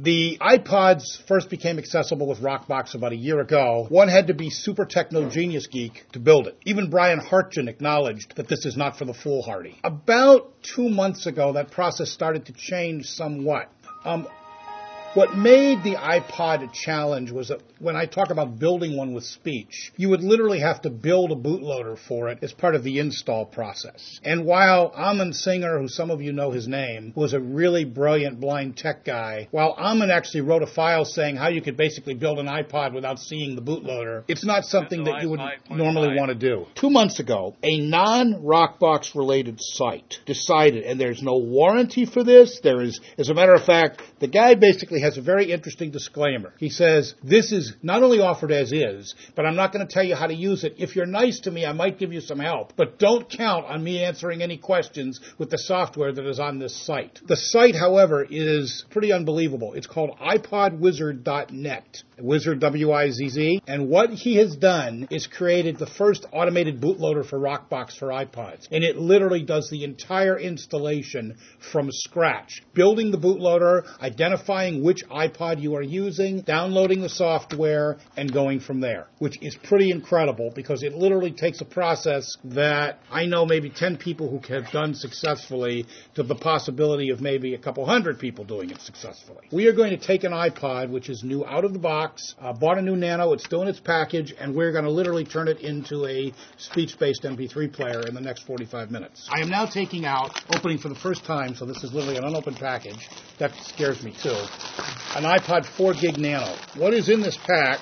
The iPods first became accessible with Rockbox about a year ago. One had to be super techno genius geek to build it. Even Brian Hartgen acknowledged that this is not for the foolhardy. About 2 months ago, that process started to change somewhat. What made the iPod a challenge was that when I talk about building one with speech, you would literally have to build a bootloader for it as part of the install process. And while Aman Singer, who some of you know his name, was a really brilliant blind tech guy, while Aman actually wrote a file saying how you could basically build an iPod without seeing the bootloader, it's not something that you would normally want to do. 2 months ago, a non-Rockbox related site decided, and there's no warranty for this, there is, as a matter of fact, the guy basically has a very interesting disclaimer. He says, this is not only offered as is, but I'm not going to tell you how to use it. If you're nice to me, I might give you some help, but don't count on me answering any questions with the software that is on this site. The site, however, is pretty unbelievable. It's called iPodWizard.net. Wizard, W-I-Z-Z. And what he has done is created the first automated bootloader for Rockbox for iPods. And it literally does the entire installation from scratch. Building the bootloader, identifying which iPod you are using, downloading the software, and going from there. Which is pretty incredible because it literally takes a process that I know maybe 10 people who have done successfully to the possibility of maybe a couple hundred people doing it successfully. We are going to take an iPod, which is new out of the box, bought a new Nano, it's still in its package, and we're going to literally turn it into a speech-based MP3 player in the next 45 minutes. I am now taking out, opening for the first time, so this is literally an unopened package. That scares me too. An iPod 4 gig Nano. What is in this pack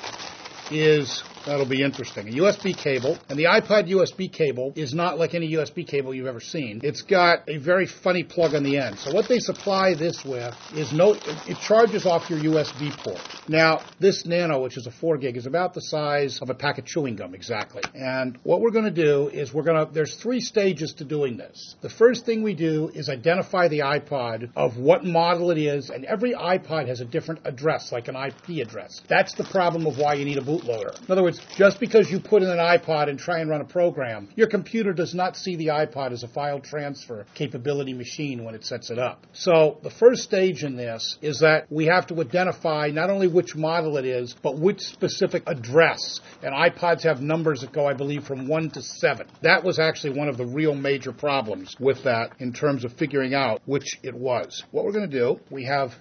is, that'll be interesting, a USB cable. And the iPod USB cable is not like any USB cable you've ever seen. It's got a very funny plug on the end. So what they supply this with is it charges off your USB port. Now, this Nano, which is a 4 gig, is about the size of a pack of chewing gum exactly. And what we're going to do is there's 3 stages to doing this. The first thing we do is identify the iPod of what model it is, and every iPod has a different address, like an IP address. That's the problem of why you need a bootloader. In other words, just because you put in an iPod and try and run a program, your computer does not see the iPod as a file transfer capability machine when it sets it up. So the first stage in this is that we have to identify not only which model it is, but which specific address. And iPods have numbers that go, I believe, from 1 to 7. That was actually one of the real major problems with that in terms of figuring out which it was. What we're going to do, we have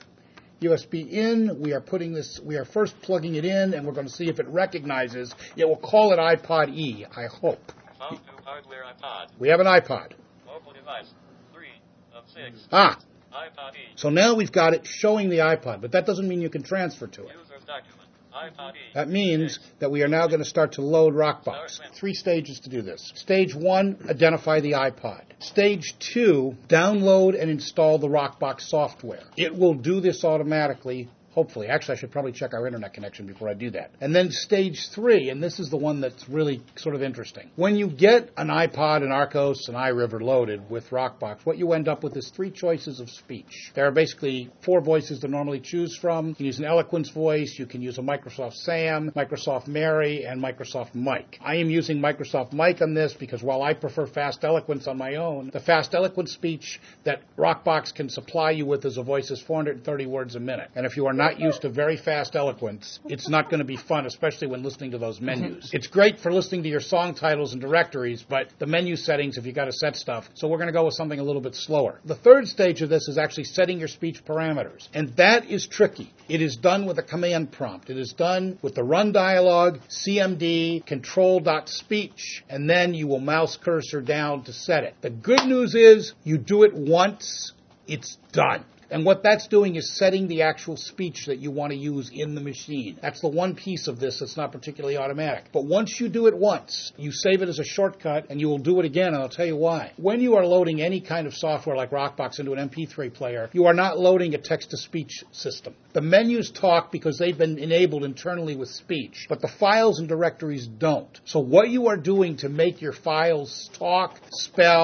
USB in, we are first plugging it in, and we're going to see if it recognizes. It will call it iPod E, I hope. Phone to hardware iPod. We have an iPod. Mobile device, 3 of 6. iPod E. So now we've got it showing the iPod, but that doesn't mean you can transfer to it. User's document, iPod E. That means that we are now going to start to load Rockbox. 3 stages to do this. Stage 1, identify the iPod. Stage 2, download and install the Rockbox software. It will do this automatically. Hopefully. Actually, I should probably check our internet connection before I do that. And then stage 3, and this is the one that's really sort of interesting. When you get an iPod, an Arcos, an iRiver loaded with Rockbox, what you end up with is 3 choices of speech. There are basically 4 voices to normally choose from. You can use an Eloquence voice, you can use a Microsoft Sam, Microsoft Mary, and Microsoft Mike. I am using Microsoft Mike on this because while I prefer Fast Eloquence on my own, the Fast Eloquence speech that Rockbox can supply you with as a voice is 430 words a minute. And if you are not used to very fast eloquence, it's not going to be fun, especially when listening to those menus. It's great for listening to your song titles and directories, but the menu settings, if you got to set stuff, so we're going to go with something a little bit slower. The third stage of this is actually setting your speech parameters, and that is tricky. It is done with a command prompt. It is done with the run dialog, CMD, control.speech, and then you will mouse cursor down to set it. The good news is you do it once, it's done. And what that's doing is setting the actual speech that you want to use in the machine. That's the one piece of this that's not particularly automatic. But once you do it once, you save it as a shortcut, and you will do it again, and I'll tell you why. When you are loading any kind of software like Rockbox into an MP3 player, you are not loading a text-to-speech system. The menus talk because they've been enabled internally with speech, but the files and directories don't. So what you are doing to make your files talk, spell,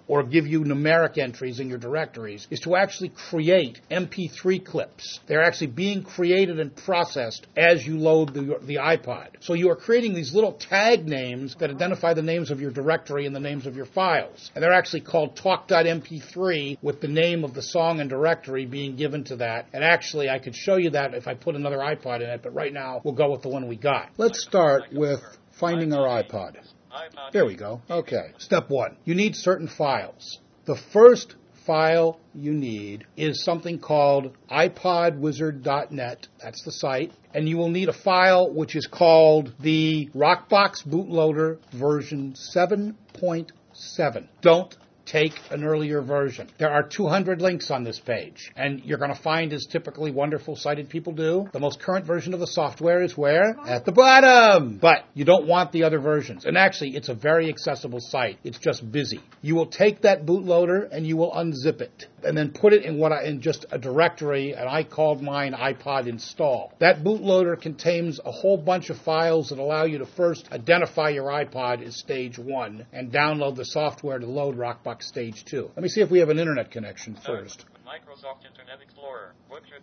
or give you numeric entries in your directories, is to actually create MP3 clips. They're actually being created and processed as you load the iPod. So you are creating these little tag names that identify the names of your directory and the names of your files. And they're actually called talk.mp3 with the name of the song and directory being given to that. And actually, I could show you that if I put another iPod in it, but right now we'll go with the one we got. Let's start with finding our iPod. There we go. Okay. Step 1. You need certain files. The first file you need is something called iPodWizard.net. That's the site. And you will need a file which is called the Rockbox Bootloader version 7.7. Don't take an earlier version. There are 200 links on this page, and you're going to find, as typically wonderful sighted people do, the most current version of the software is where? At the bottom! But you don't want the other versions. And actually, it's a very accessible site. It's just busy. You will take that bootloader and you will unzip it, and then put it in just a directory, and I called mine iPod install. That bootloader contains a whole bunch of files that allow you to first identify your iPod as stage 1 and download the software to load Rockbox stage 2. Let me see if we have an internet connection first. Microsoft Internet Explorer. Widget.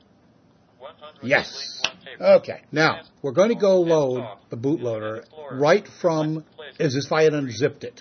100 Yes. link, 1 table. Okay. Now, we're going to go load the bootloader right from as if I had unzipped it.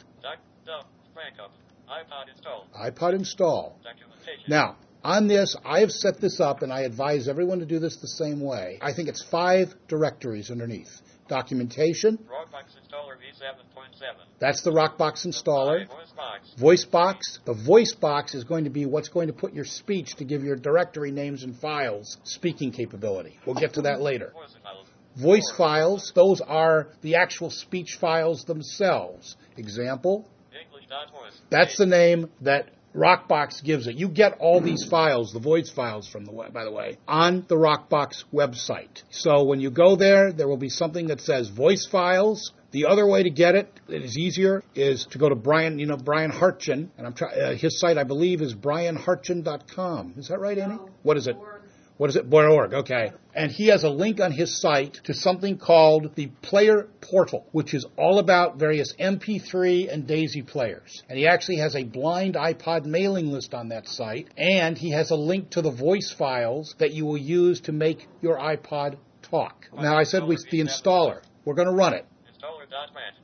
Backup. iPod install. iPod install. Documentation. Now, on this, I have set this up, and I advise everyone to do this the same way. I think it's 5 directories underneath. Documentation. Rockbox installer v7.7. That's the Rockbox installer. VoiceBox. VoiceBox. The VoiceBox is going to be what's going to put your speech to give your directory names and files speaking capability. We'll get to that later. Voice files, those are the actual speech files themselves. Example, English.voice. that's the name that Rockbox gives it. You get all these files, the voice files from the web, by the way, on the Rockbox website. So when you go there, there will be something that says voice files. The other way to get it, that is easier, is to go to Brian Hartgen, and his site, I believe, is brianhartgen.com. Is that right, Annie? What is it? What is it? .org, okay. And he has a link on his site to something called the Player Portal, which is all about various MP3 and DAISY players. And he actually has a blind iPod mailing list on that site, and he has a link to the voice files that you will use to make your iPod talk. Now, I said the installer. We're going to run it. Installer.bat.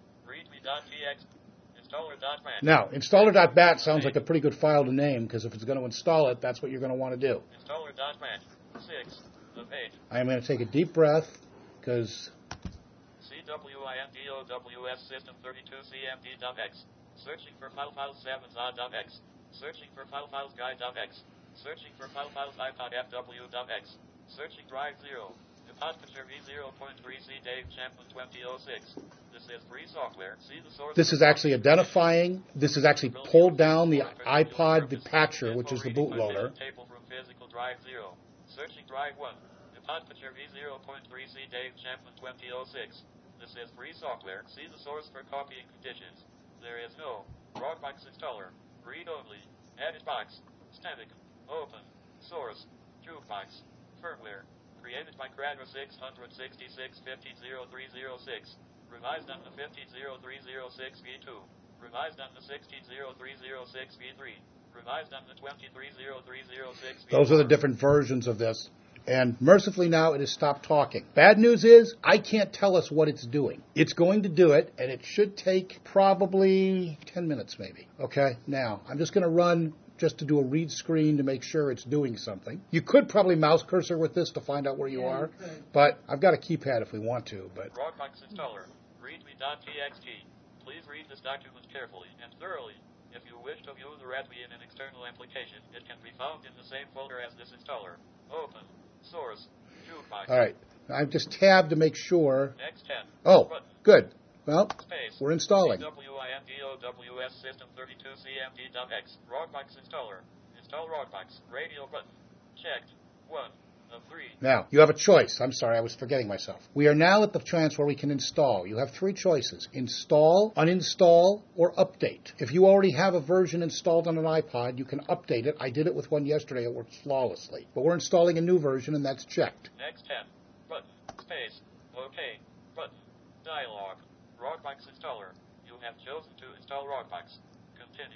Readme.txt. Installer.bat. Now, installer.bat sounds like a pretty good file to name, because if it's going to install it, that's what you're going to want to do. Installer.bat. 6 of 8. I'm going to take a deep breath, because CWINDOWS System 32 CMD.x. Searching for files 7za.x. Searching for files guide.x. Searching for files iPod FW.x. Searching drive 0. Apache v0.3c Dave Champlin 2006. This is free software. See the source. This is actually identifying. This is actually pulled down the iPod, the patcher, which is the bootloader. Table from physical drive 0. Searching drive 1. Apache v0.3c Dave Champlin 2006. This is free software. See the source for copying conditions. There is no Rockbox installer. Read only. Edit box. Static. Open. Source. Jukebox. Firmware. Created by Cradra 666 150306. Revised on the 150306 v2. Revised on the 160306 v3. Revised on the 230306 v4. Those are the different versions of this. And mercifully now it has stopped talking. Bad news is, I can't tell us what it's doing. It's going to do it, and it should take probably 10 minutes maybe. Okay, now, I'm just going to run just to do a read screen to make sure it's doing something. You could probably mouse cursor with this to find out where you are, but I've got a keypad if we want to. But Rockbox installer. Readme.txt. Please read this document carefully and thoroughly. If you wish to view the Readme in an external application, it can be found in the same folder as this installer. Open. Source. Jukebox. All right. I've just tabbed to make sure. X10. Oh, Button. good. Well, Space. we're installing. CWINDOWS System 32 CMD.x. Rockbox installer. Install Rockbox. Radio button. Checked. 1 of 3. Now, you have a choice. I'm sorry, I was forgetting myself. We are now at the chance where we can install. You have 3 choices. Install, uninstall, or update. If you already have a version installed on an iPod, you can update it. I did it with one yesterday. It worked flawlessly. But we're installing a new version, and that's checked. X10. Button. Space. OK. Button. Dialog. Rockbox installer. You have chosen to install Rockbox. Continue.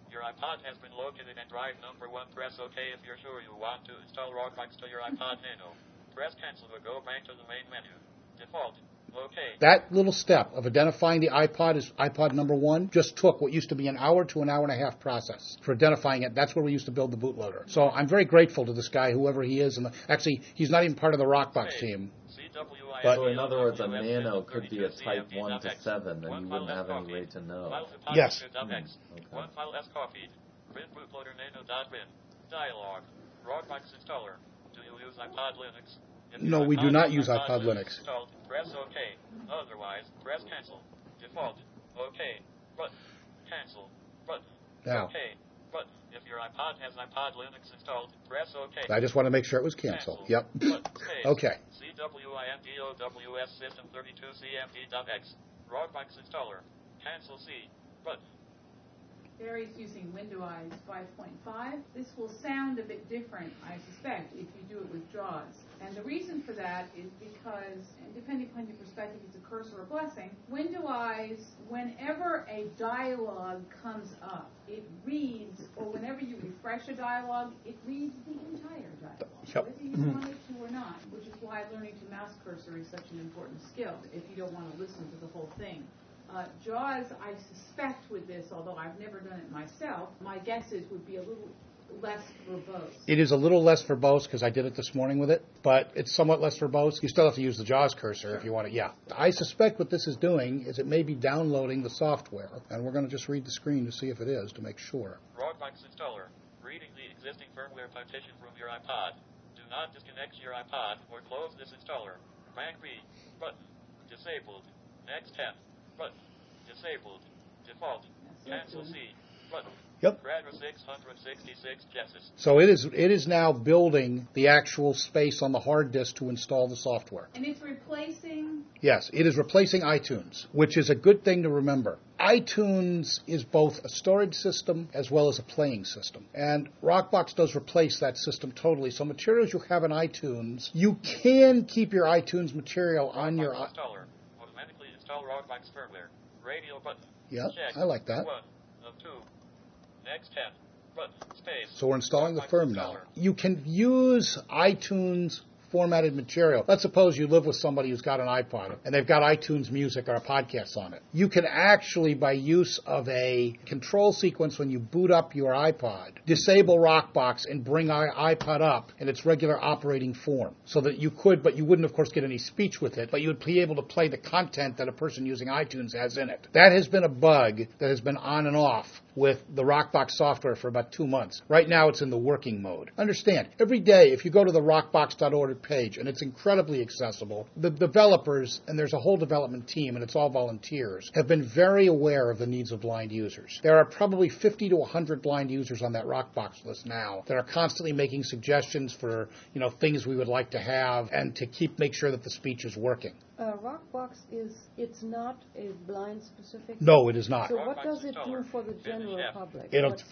Your iPod has been located and drive number 1. Press OK if you're sure you want to install Rockbox to your iPod Nano. Press cancel to go back to the main menu. Default. OK. That little step of identifying the iPod as iPod number 1 just took what used to be an hour to an hour and a half process for identifying it. That's where we used to build the bootloader. So I'm very grateful to this guy, whoever he is. And actually, he's not even part of the Rockbox team. But so in other words, a Nano could be a type 1 to 7, and you wouldn't have any way to know. Yes. Okay. One file as copied. Print bootloader nano.bin. Dialog. Rockbox installer. Do you use iPod Linux? No, we do not use iPod Linux. Installed, press OK. Otherwise, press cancel. Default. OK. Button. Cancel. Button. Now. OK. Button. If your iPod has iPod Linux installed, press OK. I just want to make sure it was canceled. Yep. Okay. CWINDOWS System 32CMD.X. Rockbox installer. Cancel C. Button. Barry's using WindowEyes 5.5. This will sound a bit different, I suspect, if you do it with JAWS. And the reason for that is because, and depending upon your perspective, it's a curse or a blessing. WindowEyes, whenever a dialogue comes up, it reads, or whenever you refresh a dialogue, it reads the entire dialogue, Yep. whether you want it to or not, which is why learning to mouse cursor is such an important skill if you don't want to listen to the whole thing. JAWS, I suspect with this, although I've never done it myself, my guesses would be a little less verbose. It is a little less verbose because I did it this morning with it, but it's somewhat less verbose. You still have to use the JAWS cursor if you want it. Yeah. I suspect what this is doing is it may be downloading the software, and we're going to just read the screen to see if it is to make sure. Rockbox installer. Reading the existing firmware partition from your iPod. Do not disconnect your iPod or close this installer. Rank B. Button. Disabled. Next 10. Button. Disabled. Default. Cancel C. Button. Yep. Radar 666 Genesis. So it is now building the actual space on the hard disk to install the software. And it's replacing? Yes, it is replacing iTunes, which is a good thing to remember. iTunes is both a storage system as well as a playing system. And Rockbox does replace that system totally. So materials you have in iTunes, you can keep your iTunes material on your... Installer. Automatically install Rockbox firmware. Radio button. Yeah, check. I like that. 1 of 2. Next 10. Button. Space. So we're installing the Rockbox firm installer. now. You can use iTunes formatted material. Let's suppose you live with somebody who's got an iPod and they've got iTunes Music or a podcast on it. You can actually, by use of a control sequence when you boot up your iPod, disable Rockbox and bring our iPod up in its regular operating form. So that you could, but you wouldn't of course get any speech with it, but you would be able to play the content that a person using iTunes has in it. That has been a bug that has been on and off with the Rockbox software for about 2 months. Right now it's in the working mode. Understand, every day if you go to the rockbox.org page, and it's incredibly accessible, the developers, and there's a whole development team, and it's all volunteers, have been very aware of the needs of blind users. There are probably 50 to 100 blind users on that Rockbox list now that are constantly making suggestions for, things we would like to have and to make sure that the speech is working. Rockbox it's not a blind specific? No, it is not. So what does it do for the general public?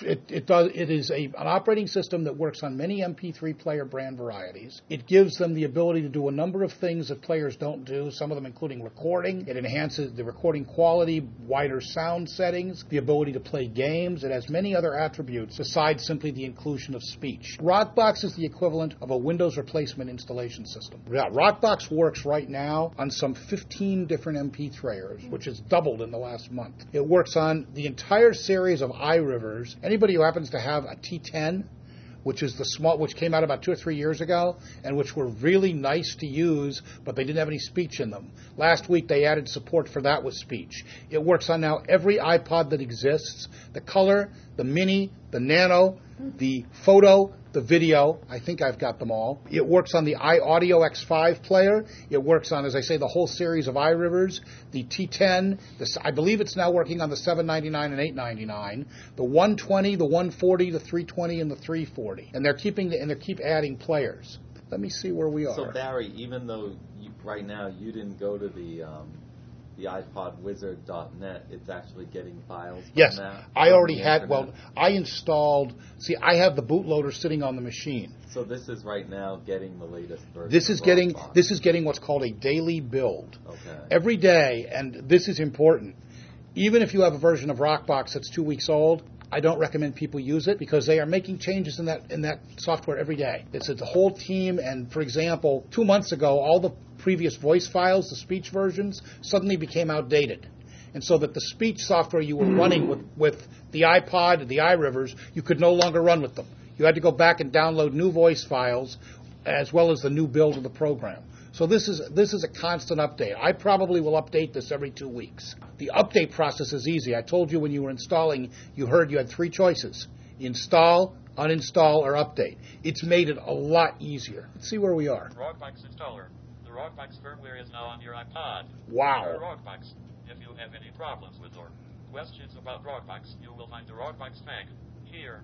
It is an operating system that works on many MP3 player brand varieties. It gives them the ability to do a number of things that players don't do, some of them including recording. It enhances the recording quality, wider sound settings, the ability to play games. It has many other attributes besides simply the inclusion of speech. Rockbox is the equivalent of a Windows replacement installation system. Yeah, Rockbox works right now on some 15 different MP3 players, which has doubled in the last month. It works on the entire series of iRivers. Anybody who happens to have a T10, which is which came out about 2 or 3 years ago, and which were really nice to use, but they didn't have any speech in them. Last week they added support for that with speech. It works on now every iPod that exists, the Color, the Mini, the Nano, the Photo, the Video. I think I've got them all. It works on the iAudio X5 player. It works on, as I say, the whole series of iRivers, the T10. I believe it's now working on the 799 and 899, the 120, the 140, the 320, and the 340. And they keep adding players. Let me see where we are. So Barry, even though right now you didn't go to the iPodWizard.net, it's actually getting files from yes, that? I already had, I installed, I have the bootloader sitting on the machine. So this is right now getting the latest version. This is getting what's called a daily build. Okay. Every day, and this is important. Even if you have a version of Rockbox that's 2 weeks old, I don't recommend people use it because they are making changes in that software every day. It's a whole team, and for example, 2 months ago, all the previous voice files, the speech versions, suddenly became outdated. And so that the speech software you were running with the iPod and the iRivers, you could no longer run with them. You had to go back and download new voice files as well as the new build of the program. So this is a constant update. I probably will update this every 2 weeks. The update process is easy. I told you when you were installing, you heard you had 3 choices: install, uninstall, or update. It's made it a lot easier. Let's see where we are. Rockbox installer. The Rockbox firmware is now on your iPod. Wow. Your Rockbox. If you have any problems with or questions about Rockbox, you will find the Rockbox FAQ here.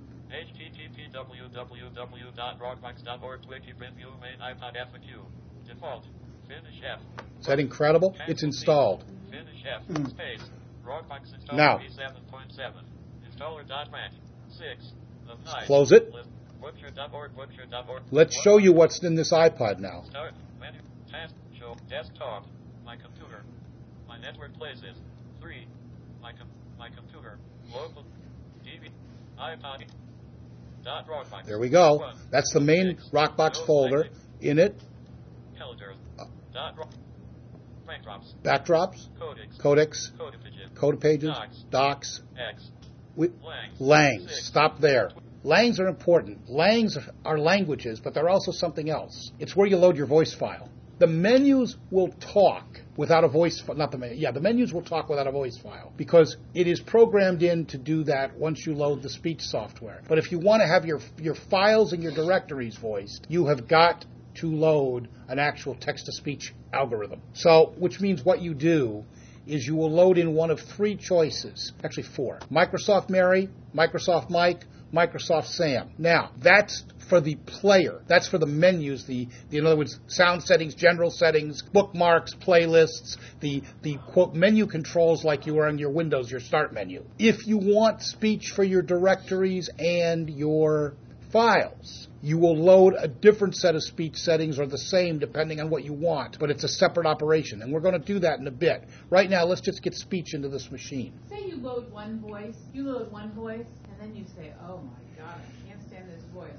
http://www.rockbox.org wiki view main iPod FAQ. Default. Finish F. Is that incredible? It's installed. Finish F. Space. Rockbox installer Now. v7.7. Installer.mat. 6 of 9. Close it. List. Bookshare.org. Let's show you what's in this iPod now. Start. Menu. Task. Show. Desktop. My computer. My network places. 3. My computer. Local. TV. iPod. Dot Rockbox. There we go. 1. That's the main 6. Rockbox Node folder. magnet. In it, Calendar. Dot rock. Backdrops. backdrops, Codecs. codecs, Codepages. code pages, Docs. docs, X. wi- Langs. langs. 6. Stop there. Langs are important. Langs are languages, but they're also something else. It's where you load your voice file. The menus will talk without a voice file. Not the menu. Yeah, the menus will talk without a voice file because it is programmed in to do that once you load the speech software. But if you want to have your files and your directories voiced, you have got to load an actual text-to-speech algorithm. So, which means what you do is you will load in one of 3 choices, actually 4. Microsoft Mary, Microsoft Mike, Microsoft Sam. Now, that's for the player. That's for the menus, in other words, sound settings, general settings, bookmarks, playlists, the quote menu controls like you are on your Windows, your start menu. If you want speech for your directories and your files, you will load a different set of speech settings or the same depending on what you want, but it's a separate operation, and we're going to do that in a bit. Right now, let's just get speech into this machine. Say you load one voice, and then you say, oh my God, I can't stand this voice.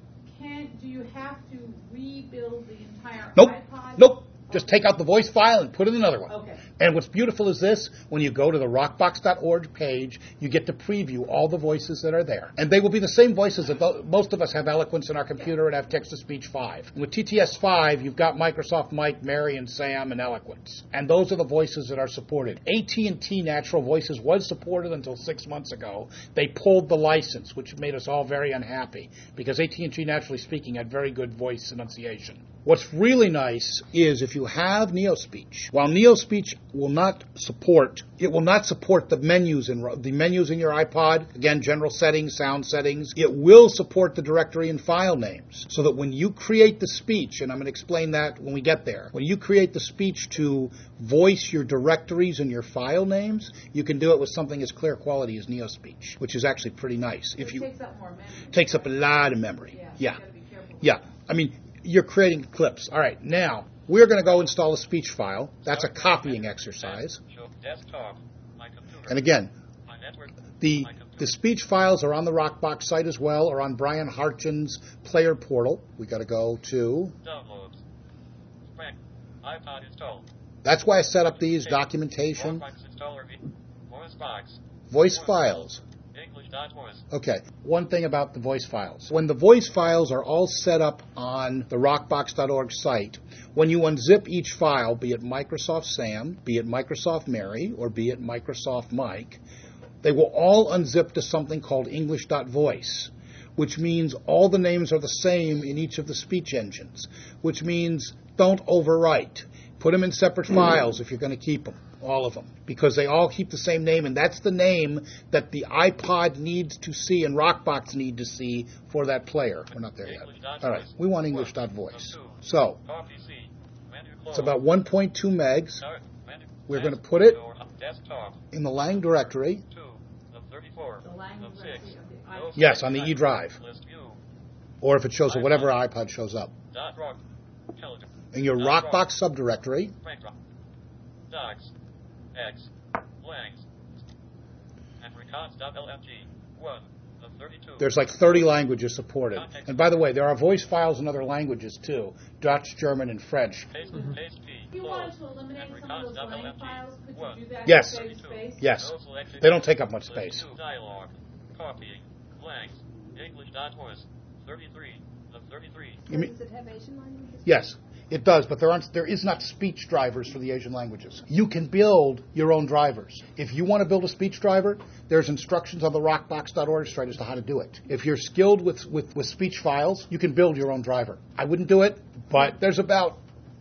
Do you have to rebuild the entire iPod? Nope. Just take out the voice file and put in another one. Okay. And what's beautiful is this, when you go to the rockbox.org page, you get to preview all the voices that are there. And they will be the same voices that most of us have Eloquence in our computer and have Text-to-Speech 5. And with TTS 5, you've got Microsoft Mike, Mary, and Sam, and Eloquence. And those are the voices that are supported. AT&T Natural Voices was supported until 6 months ago. They pulled the license, which made us all very unhappy, because AT&T Naturally Speaking had very good voice enunciation. What's really nice is if you have NeoSpeech, while NeoSpeech will not support the menus in your iPod, again, general settings, sound settings, it will support the directory and file names. So that when you create the speech, and I'm going to explain that when we get there, when you create the speech to voice your directories and your file names, you can do it with something as clear quality as NeoSpeech, which is actually pretty nice. It takes up more memory. Takes up a lot of memory. Yeah. You gotta be careful. Yeah. I mean, you're creating clips. All right, now we're going to go install a speech file. That's a copying exercise. Show desktop. My computer. And again, My network. the My computer. speech files are on the Rockbox site as well, or on Brian Hartgen's player portal. We got to go to. Downloads. Spec. iPod installed. That's why I set up these documentation, Rockbox installer voice box. voice files. English.voice. Okay, one thing about the voice files. When the voice files are all set up on the rockbox.org site, when you unzip each file, be it Microsoft Sam, be it Microsoft Mary, or be it Microsoft Mike, they will all unzip to something called English.voice, which means all the names are the same in each of the speech engines, which means don't overwrite. Put them in separate files if you're going to keep them. All of them, because they all keep the same name, and that's the name that the iPod needs to see and Rockbox need to see for that player. We're not there yet. All right, we want English.voice. So Copy C. Menu close. it's about 1.2 megs. Start. Menu. We're going to Task. put it Door. Desktop. in the Lang directory. 2 of 34 The Lang of 6. directory of the No iPod. Yes, on the E drive, List view. or if it shows up, whatever iPod shows up. Dot rock. Calendar. In your Rockbox subdirectory, Backdrop. Docs. X. Langs. And recons.lmg. 1 of 32. There's like 30 languages supported. And by the way, there are voice files in other languages too. Dutch, German, and French. Paste P. If you wanted to eliminate And some of those recon blank WMG. files, could One. you do that Yes. to save space? Yes. No selected. They don't take up much List space. 2 dialogue. Copying. Blanks. English.voice. 33 of 33. You mean- Does it have Asian languages? Yes, it does, but there is not speech drivers for the Asian languages. You can build your own drivers. If you want to build a speech driver, there's instructions on the rockbox.org site as to how to do it. If you're skilled with speech files, you can build your own driver. I wouldn't do it, but there's about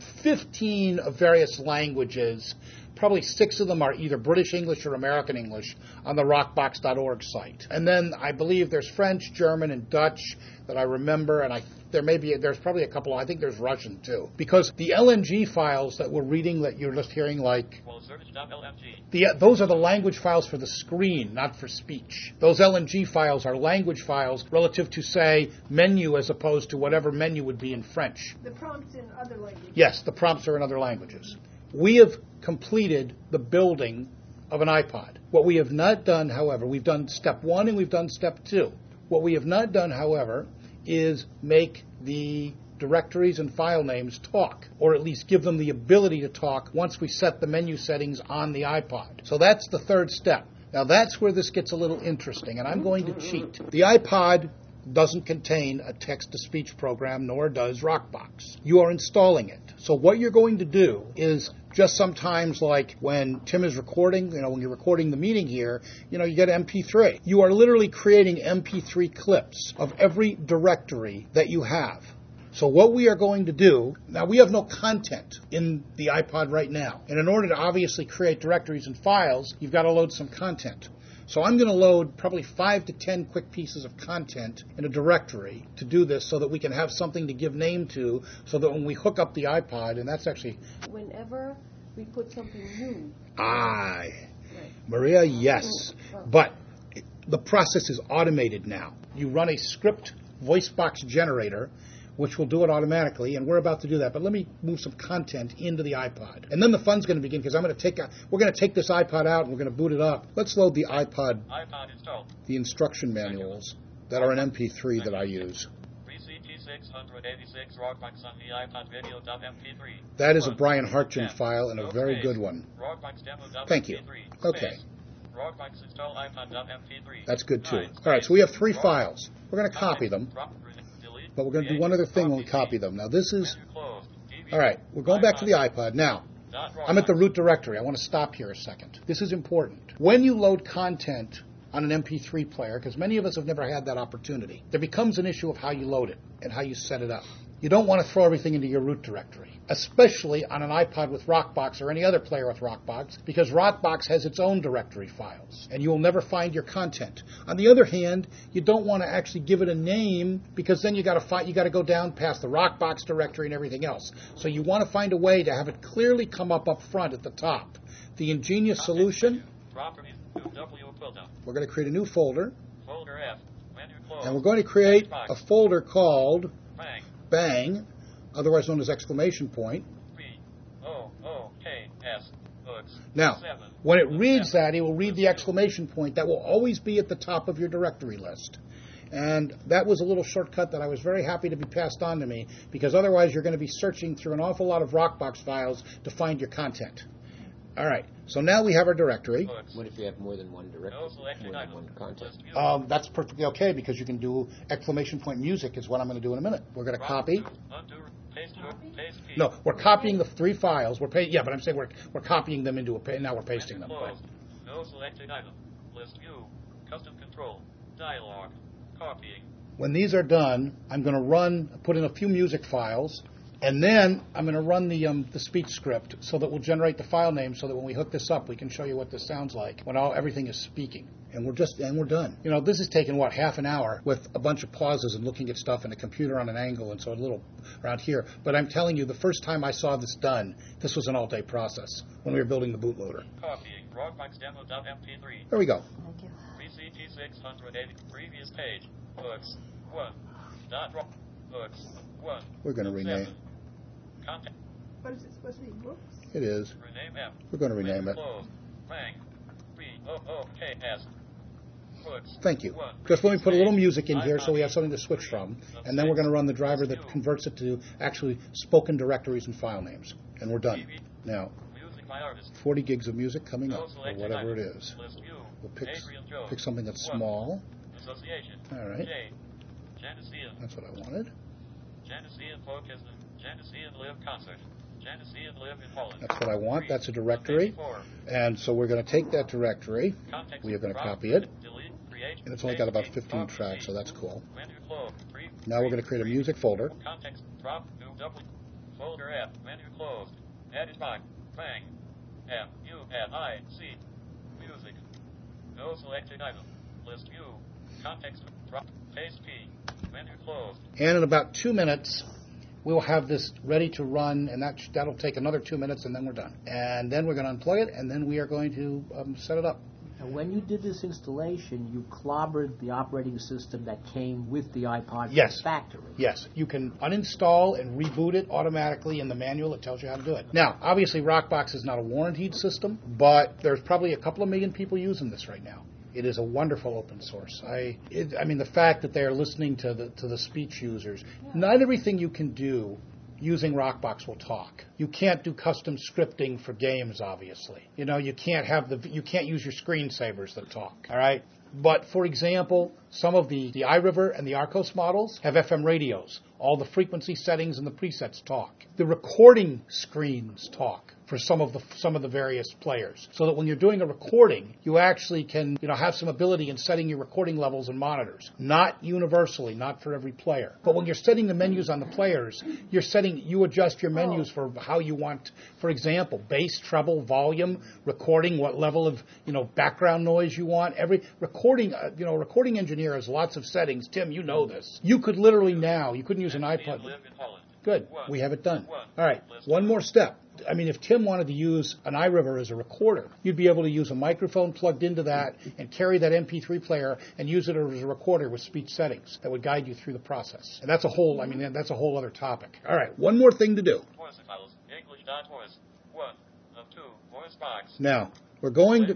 15 of various languages. Probably 6 of them are either British English or American English on the rockbox.org site. And then I believe there's French, German, and Dutch that I remember, and there's probably a couple, I think there's Russian too. Because the LNG files that we're reading that you're just hearing, like, Well, search.lmg. those are the language files for the screen, not for speech. Those LNG files are language files relative to, say, menu as opposed to whatever menu would be in French. The prompts in other languages. Yes, the prompts are in other languages. We have completed the building of an iPod. What we have not done, however, we've done step 1 and we've done step 2. What we have not done, however, is make the directories and file names talk, or at least give them the ability to talk once we set the menu settings on the iPod. So that's the third step. Now that's where this gets a little interesting, and I'm going to cheat. The iPod doesn't contain a text-to-speech program, nor does Rockbox. You are installing it. So what you're going to do is just sometimes, like when Tim is recording, when you're recording the meeting here, you get MP3. You are literally creating MP3 clips of every directory that you have. So what we are going to do, now we have no content in the iPod right now. And in order to obviously create directories and files, you've got to load some content. So I'm going to load probably 5 to 10 quick pieces of content in a directory to do this so that we can have something to give name to, so that when we hook up the iPod, and that's actually... Whenever we put something new. Aye. Right. Maria, yes. But the process is automated now. You run a script voice box generator, which will do it automatically, and we're about to do that. But let me move some content into the iPod. And then the fun's going to begin, because we're going to take this iPod out and we're going to boot it up. Let's load the iPod installed. The instruction manuals that are an MP3 that I use. CT686 Rockbox on the iPod video.mp3. That is a Brian Hartgen file, and a very good one. Rockbox demo.mp3. Thank you. Okay. Rockbox install iPod.mp3. That's good too. All right, so we have 3 files. We're going to copy them. But we're going to do one other thing when we copy them. Now this is... All right, we're going back to the iPod. Now, I'm at the root directory. I want to stop here a second. This is important. When you load content on an MP3 player, because many of us have never had that opportunity, there becomes an issue of how you load it and how you set it up. You don't want to throw everything into your root directory, especially on an iPod with Rockbox or any other player with Rockbox, because Rockbox has its own directory files, and you will never find your content. On the other hand, you don't want to actually give it a name, because then you got to go down past the Rockbox directory and everything else. So you want to find a way to have it clearly come up front at the top. The ingenious solution: we're going to create a new folder, Folder F, menu close, and we're going to create Xbox. a folder called Bang. Bang, otherwise known as exclamation point. B-O-O-K-S, books. Now, 7. when it reads that, it will read the exclamation point. That will always be at the top of your directory list. And that was a little shortcut that I was very happy to be passed on to me, because otherwise you're going to be searching through an awful lot of Rockbox files to find your content. All right, so now we have our directory. Books. What if you have more than one directory? No selected More than item. one content? List view. That's perfectly okay, because you can do exclamation point music is what I'm going to do in a minute. We're going to copy. Undo, paste, paste key. No, we're copying the 3 files. But I'm saying we're copying them into a now we're pasting them. Closed. No selected item. List view. Custom control. Dialog. Copying. When these are done, I'm going to put in a few music files, and then I'm going to run the speech script so that we'll generate the file name, so that when we hook this up, we can show you what this sounds like when everything is speaking. And we're done. This has taken, half an hour with a bunch of pauses and looking at stuff and a computer on an angle and so a little around here. But I'm telling you, the first time I saw this done, this was an all-day process when we were building the bootloader. Copying. Rockbox demo.mp3. There we go. Thank you. 3CT680. Previous page. Books. 1. Dot rock. Books. 1. We're going to rename. 7. Content. What is it supposed to be? Books? It is. Rename M. We're going to rename it. Closed. Bang. B-O-O-K-S. Outputs. Thank you. 1. Just let me put a little music in here iPod so we have something to switch from, and then we're going to run the driver that converts it to actually spoken directories and file names, and we're done. Now, Music by artist. 40 gigs of music coming No up, or selected whatever it items. is. List view. We'll pick Adrian Jones. pick something that's 1. small. Association. All right. J. Janician. That's what I wanted. Janician folk is the Janician live concert. Janician live in Holland. That's what I want. 3. That's a directory. 54. And so we're going to take that directory. Context. We are going to Drop, copy it. Delete. Create. And it's only got about paste, 15 copy, tracks, so that's cool. Menu close. Pre- Now we're going to create a music folder. Context. Drop. New double. Folder F. Menu closed. Edit box. Bang. M. U. F. I. C. Music. No selected item. List view. Context. Drop. Paste P. Menu closed. And in about 2 minutes, we'll have this ready to run, and that'll take another 2 minutes, and then we're done. And then we're going to unplug it, and then we are going to set it up. And when you did this installation, you clobbered the operating system that came with the iPod Yes. factory. Yes, you can uninstall and reboot it automatically in the manual that tells you how to do it. Now, obviously, Rockbox is not a warranted system, but there's probably a couple of million people using this right now. It is a wonderful open source. I mean, the fact that they are listening to the speech users. Not everything you can do using Rockbox will talk. You can't do custom scripting for games, obviously. You know, you can't use your screensavers that talk. All right. But for example, some of the iRiver and the Arcos models have FM radios. All the frequency settings and the presets talk. The recording screens talk for some of the various players, so that when you're doing a recording, you actually can have some ability in setting your recording levels and monitors. Not universally, not for every player. But when you're setting the menus on the players, you adjust your menus for how you want. For example, bass, treble, volume, recording, what level of background noise you want. Every recording engineer has lots of settings. Tim, you know this. You could literally now, you couldn't use an iPod. Live in Holland. Good. We have it done. All right. One more step. I mean, if Tim wanted to use an iRiver as a recorder, you'd be able to use a microphone plugged into that and carry that MP3 player and use it as a recorder with speech settings that would guide you through the process. And that's a whole other topic. All right. One more thing to do. Voice files. English.voice. 1 of 2. VoiceBox. Now, we're going to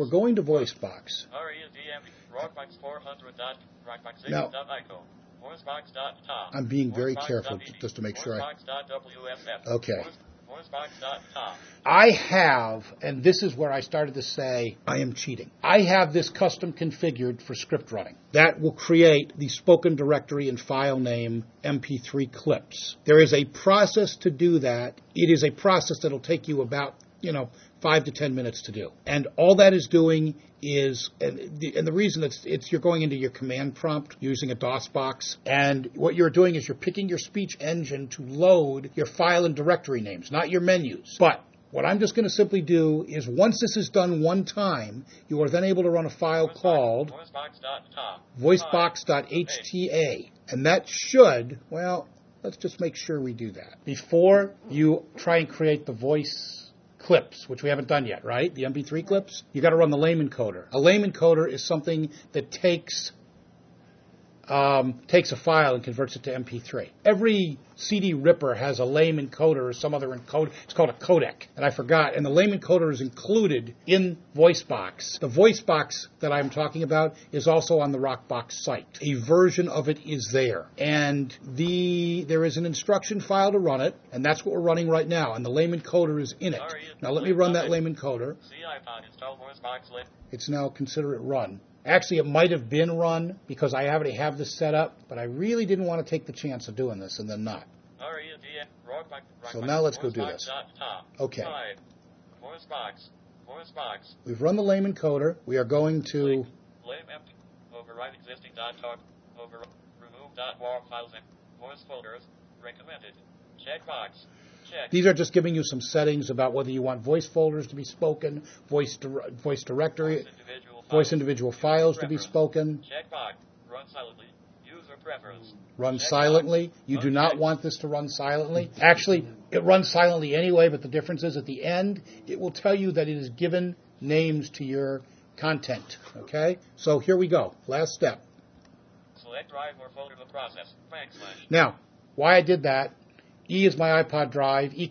VoiceBox. RESDM. Rockbox 400. Rockbox Now, 8.ico. VoiceBox.tom. I'm being very careful just to make sure VoiceBox.wff. Okay. VoiceBox.com. I have, and this is where I started to say I am cheating. I have this custom configured for script running. That will create the spoken directory and file name MP3 clips. There is a process to do that. It is a process that will take you about 5 to 10 minutes to do. And all that is doing is, and the reason it's you're going into your command prompt using a DOS box, and what you're doing is you're picking your speech engine to load your file and directory names, not your menus. But what I'm just going to simply do is once this is done one time, you are then able to run a file called voicebox.hta. And that should, let's just make sure we do that before you try and create the voice clips, which we haven't done yet, right? The MP3 clips. You got to run the lame encoder. A lame encoder is something that takes a file and converts it to MP3. Every CD ripper has a lame encoder or some other encoder. It's called a codec, and I forgot. And the lame encoder is included in VoiceBox. The VoiceBox that I'm talking about is also on the Rockbox site. A version of it is there, and there is an instruction file to run it, and that's what we're running right now. And the lame encoder is in it. Now let me run that lame encoder. It's now consider it run. Actually, it might have been run because I already have this set up, but I really didn't want to take the chance of doing this and then not. So now let's go do this. Okay. We've run the lame encoder. We are going to lame empty. Override existing .talk. Remove .war files and voice folders. Recommended. Checkbox. Check. These are just giving you some settings about whether you want voice folders to be spoken, voice directory, voice individual files to be spoken. Checkbox. Run silently. User preference. Run silently. You do not want this to run silently. Actually, it runs silently anyway, but the difference is at the end, it will tell you that it has given names to your content. Okay? So here we go. Last step. Select drive or folder to process. /. Now, why I did that E is my iPod drive. E :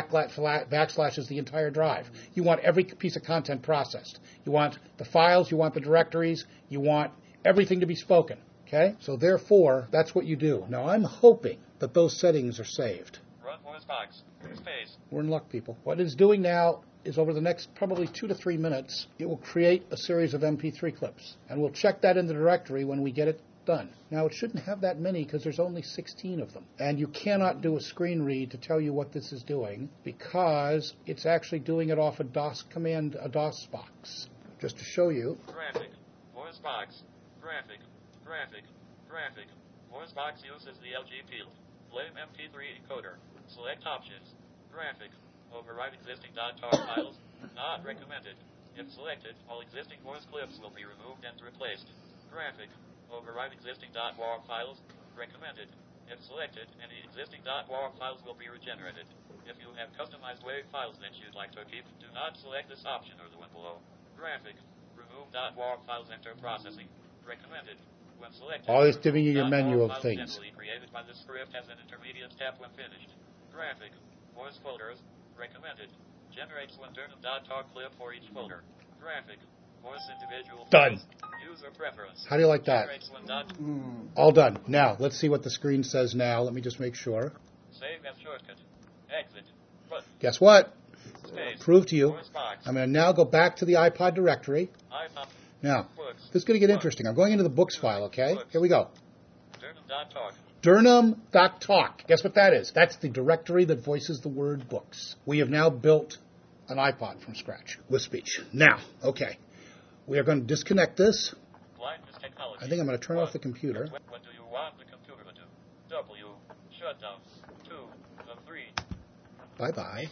backslash is the entire drive. You want every piece of content processed. You want the files, you want the directories, you want everything to be spoken. Okay? So therefore, that's what you do. Now I'm hoping that those settings are saved. Run voice box. Space. We're in luck, people. What it's doing now is over the next probably 2 to 3 minutes, it will create a series of MP3 clips. And we'll check that in the directory when we get it done. Now, it shouldn't have that many because there's only 16 of them. And you cannot do a screen read to tell you what this is doing because it's actually doing it off a DOS command, a DOS box. Just to show you. Graphic. Voice box. Graphic. Graphic. Graphic. Voice box uses the LG field. Blame MP3 encoder. Select options. Graphic. Override existing .tar files. Not recommended. If selected, all existing voice clips will be removed and replaced. Graphic. Override existing .wav files. Recommended. If selected, any existing .wav files will be regenerated. If you have customized WAV files that you'd like to keep, do not select this option or the one below. Graphic. Remove .wav files, enter processing. Recommended. When selected, Always giving you your menu of files things. generally created by the script as an intermediate step when finished. Graphic. Voice folders. Recommended. Generates one Durnham.tar clip for each folder. Graphic. Voice individual. Done. User preference. How do you like that? Generates one dot. All done. Now, let's see what the screen says now. Let me just make sure. Save as shortcut. Exit. Button. Guess what? Space. Prove to you. Voice box. I'm going to now go back to the iPod directory. iPod. Now, Books. this is going to get interesting. I'm going into the books file, okay? Here we go. Durnham.talk. Durnham.talk. Guess what that is? That's the directory that voices the word books. We have now built an iPod from scratch with speech. Now, okay. We are going to disconnect this. Blindness technology. I think I'm going to turn off the computer. What do you want the computer to do? W. Shutdown. 2. 3. Bye-bye.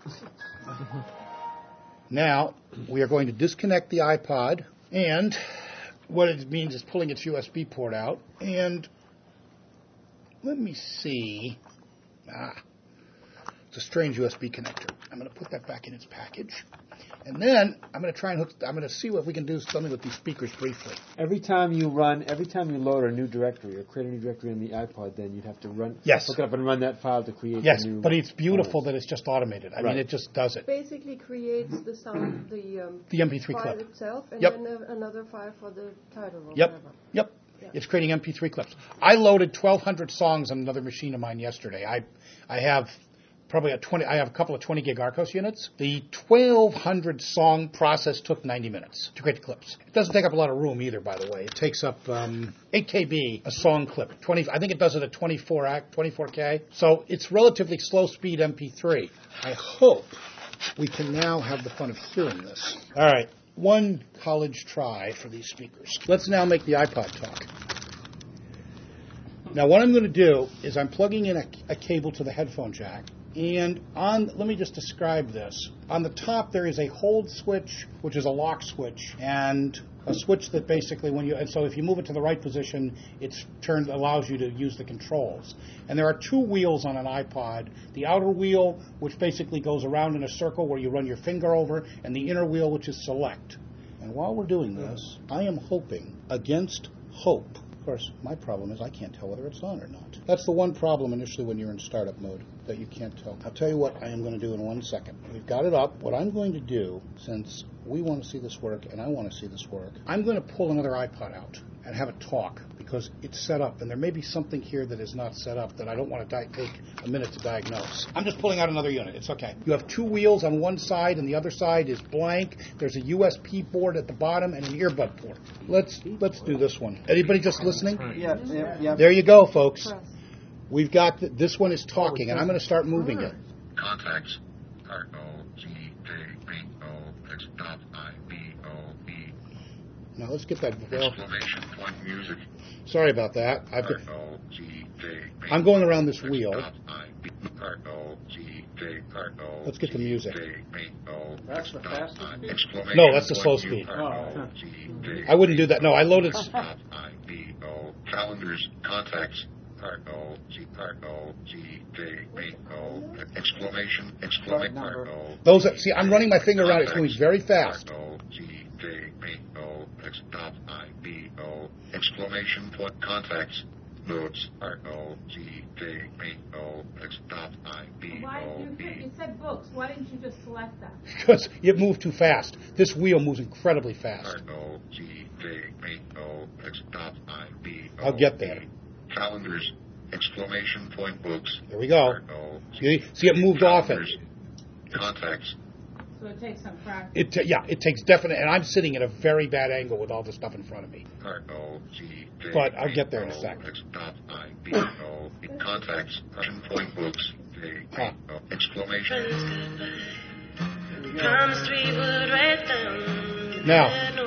Now, we are going to disconnect the iPod, and what it means is pulling its USB port out, and let me see. It's a strange USB connector. I'm going to put that back in its package. And then I'm going to try and I'm going to see if we can do something with these speakers briefly. Every time you load a new directory or create a new directory on the iPod, then you'd have to look it up and run that file to create Yes, the new but it's beautiful files. that it's just automated. I mean, it just does it. Basically creates the sound, the MP3 file clip. itself, and Yep. then another file for the title or Yep. whatever. Yep. Yeah. It's creating MP3 clips. I loaded 1,200 songs on another machine of mine yesterday. I have probably I have a couple of 20 gig Arcos units. The 1,200 song process took 90 minutes to create the clips. It doesn't take up a lot of room either, by the way. It takes up 8 KB a song clip. I think it does it at 24K. So it's relatively slow speed MP3. I hope we can now have the fun of hearing this. All right. One college try for these speakers. Let's now make the iPod talk. Now what I'm going to do is I'm plugging in a cable to the headphone jack. And let me just describe this. On the top there is a hold switch, which is a lock switch, and a switch that basically so if you move it to the right position, allows you to use the controls. And there are two wheels on an iPod. The outer wheel, which basically goes around in a circle where you run your finger over, and the inner wheel, which is select. And while we're doing this, I am hoping against hope. Of course, my problem is I can't tell whether it's on or not. That's the one problem initially when you're in startup mode, that you can't tell. I'll tell you what I am going to do in 1 second. We've got it up. What I'm going to do, since we want to see this work and I want to see this work, I'm going to pull another iPod out and have it talk because it's set up. And there may be something here that is not set up that I don't want to take a minute to diagnose. I'm just pulling out another unit. It's okay. You have two wheels on one side and the other side is blank. There's a USB board at the bottom and an earbud port. Let's do this one. Anybody just listening? Yeah. There you go, folks. We've got this one is talking, and I'm going to start moving it. Contacts. R-O-G-J-B-O-X.I-B-O-E. Now let's get that. Exclamation point music. Sorry about that. R-O-G-J-B-O. I'm going around this wheel. R-O-G-J-R-O. Let's get the music. That's the fastest speed? Exclamation No, that's the slow point speed. R-O-G-J. I wouldn't do that. No, I loaded. I-B-O. Calendars. Contacts. R-O-G-R-O-G-J-B-O. Exclamation. R-O. Those. See, I'm running my finger around it. It's moving very fast. R-O-G-J-B-O. X.I-B-O. Exclamation point. Contacts. Notes R-O-G-K-A-O-X.I-B-O-E. It said books. Why didn't you just select that? Because it moved too fast. This wheel moves incredibly fast. R-O-G-K-A-O-X.I-B-O-E. I'll get there. Calendars, exclamation point books. There we go. See, it moved off it. Contacts. So it takes some practice. It takes definite, and I'm sitting at a very bad angle with all this stuff in front of me. But I'll get there in a second. Contacts, point books, exclamation. Now,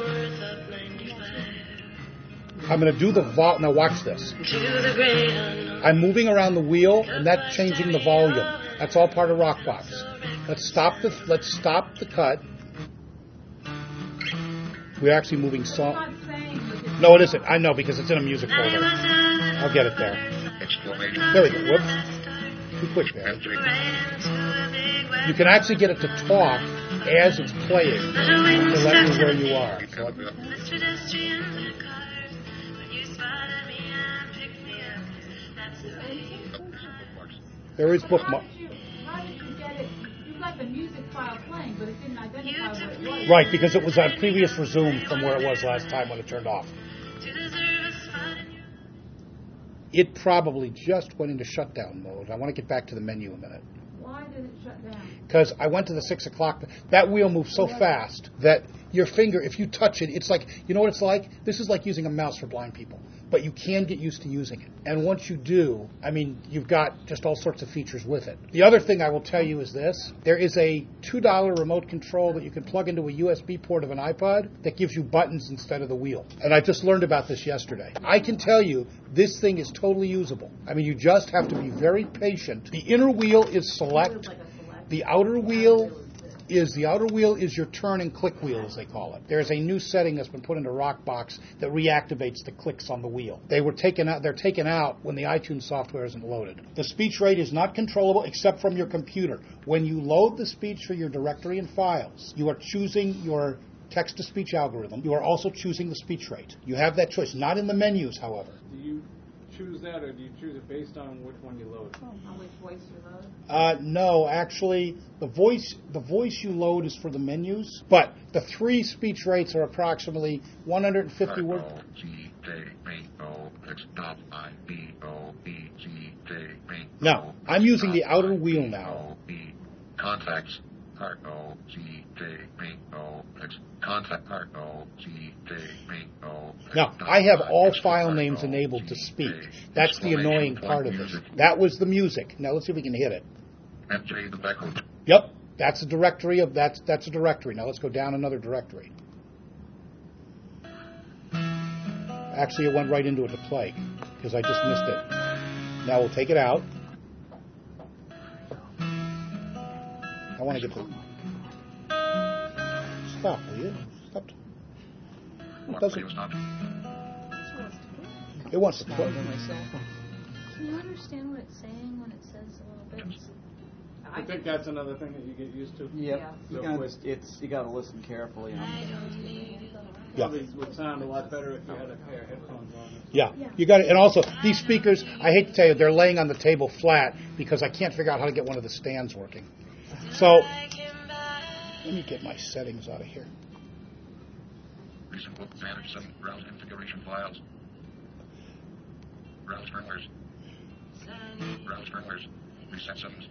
I'm going to do the vol. Now watch this. I'm moving around the wheel, and that's changing the volume. That's all part of Rockbox. Let's stop the cut. We're actually moving song. No, it isn't. I know because it's in a music folder. I'll get it there. There we go. Whoops. Too quick there. You can actually get it to talk as it's playing to let you where you are. So there is bookmark. How did you get it? You got the music file playing, but it didn't identify what it was. Right, because it was on previous resume from where it was last time when it turned off. It probably just went into shutdown mode. I want to get back to the menu a minute. Why did it shut down? Because I went to the 6 o'clock. That wheel moves so fast that your finger, if you touch it, it's like, you know what it's like? This is like using a mouse for blind people. But you can get used to using it. And once you do, I mean, you've got just all sorts of features with it. The other thing I will tell you is this. There is a $2 remote control that you can plug into a USB port of an iPod that gives you buttons instead of the wheel. And I just learned about this yesterday. I can tell you this thing is totally usable. I mean, you just have to be very patient. The inner wheel is select. The outer wheel is your turn and click wheel, as they call it. There's a new setting that's been put into Rockbox that reactivates the clicks on the wheel. They're taken out when the iTunes software isn't loaded. The speech rate is not controllable except from your computer. When you load the speech for your directory and files, you are choosing your text-to-speech algorithm. You are also choosing the speech rate. You have that choice, not in the menus, however. Do you choose that, or do you choose it based on which one you load? On which voice you load? No, actually, the voice you load is for the menus, but the 3 speech rates are approximately 150 words. Now, I'm using the outer wheel now. Contacts. Now, I have all file names enabled to speak. That's the annoying part of this. That was the music. Now let's see if we can hit it. Yep, that's a directory of that's a directory. Now let's go down another directory. Actually, it went right into it to play because I just missed it. Now we'll take it out. I want to get the... Stop, will you? Stop. It doesn't... It wants to play. Can you understand what it's saying when it says a little bit? I think that's another thing that you get used to. Yep. Yeah. You got to listen carefully. Probably would sound a lot better if you had a pair of headphones on. Yeah, you got it. And also, these speakers, I hate to tell you, they're laying on the table flat because I can't figure out how to get one of the stands working. So, let me get my settings out of here. Recent book manage some browse configuration files. Browse firmwares. Browse firmwares. Reset settings.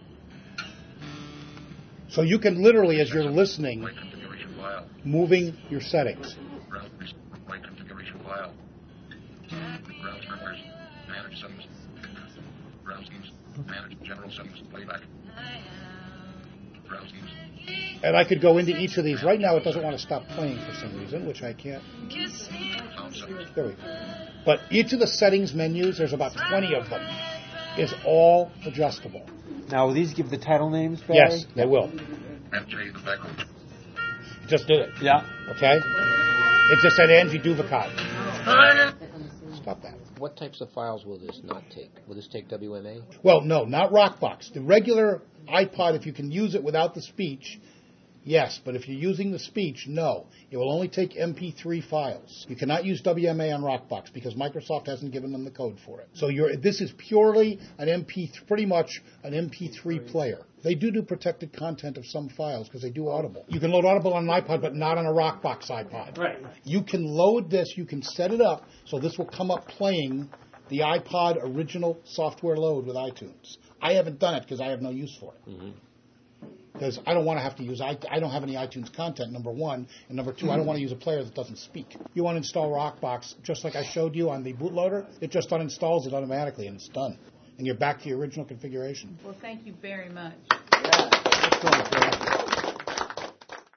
So you can literally, as you're listening, moving your settings. Browse configuration file. Browse firmwares. Manage settings. Browse themes. Manage general settings. Playback. Browse themes. And I could go into each of these. Right now it doesn't want to stop playing for some reason, which I can't. There we go. But each of the settings menus, there's about 20 of them, is all adjustable. Now, will these give the title names, Barry? Yes, they will. MJ the Beckle. Just did it. Yeah. Okay? It just said Angie Duvacot. Stop that. What types of files will this not take? Will this take WMA? Well, no, not Rockbox. The regular iPod, if you can use it without the speech, Yes, but if you're using the speech, no. It will only take MP3 files. You cannot use WMA on Rockbox because Microsoft hasn't given them the code for it. So this is purely pretty much an MP3 player. They do protected content of some files because they do Audible. You can load Audible on an iPod, but not on a Rockbox iPod. Right. You can load this. You can set it up so this will come up playing the iPod original software load with iTunes. I haven't done it because I have no use for it. Mm-hmm. Because I don't want to have to use, I don't have any iTunes content, number one. And number two, I don't want to use a player that doesn't speak. You want to install Rockbox, just like I showed you on the bootloader, it just uninstalls it automatically and it's done. And you're back to your original configuration. Well, thank you very much.